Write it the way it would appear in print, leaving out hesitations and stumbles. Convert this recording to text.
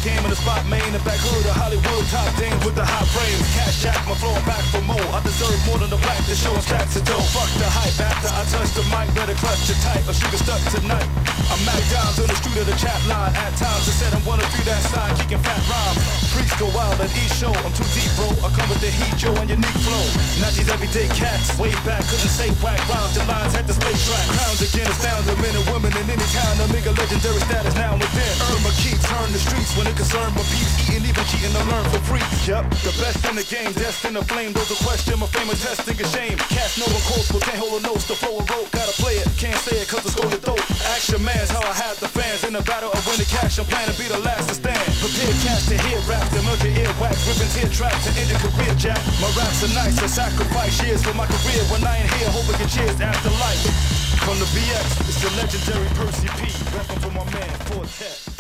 came in the spot, main and back hood of Hollywood, top dame with the hot frames. Cash jack, my flow back for more. I deserve more than the black to show stacks of dough. Fuck the hype, after I touch the mic, better clutch your tight or sugar stuck tonight. I'm Mac Dimes on the street of the chat line. At times I said I'm one of three that side, kicking fat rhymes. Freaks go wild at each show. I'm too deep, bro. I come with the heat, Joe, and unique flow. Not these everyday cats. Way back, couldn't say whack rhymes. The lines had the space track. Crowns again, astounded men and women in any town. I make a legendary status now and then. Irma Keith turn the streets when it concerned my peace. Eating, even cheating to learn for free. Yep, the best in the game, destined to flame. Those who question my fame and testing a shame. Cast no one calls, but can't hold a nose to flow a rope. Gotta play it, can't say it cause it's going to throat. Action man's how I have the fans. In a battle of winning cash, I'm planning to be the last to stand. Prepare cash to hear rap, to milk your earwax. Ripping tear tracks to end your career, Jack. My raps are nice, I sacrifice years for my career. When I ain't here, hoping get cheers after life. From the BX, it's the legendary Percy P. Rapping for my man, Fortet.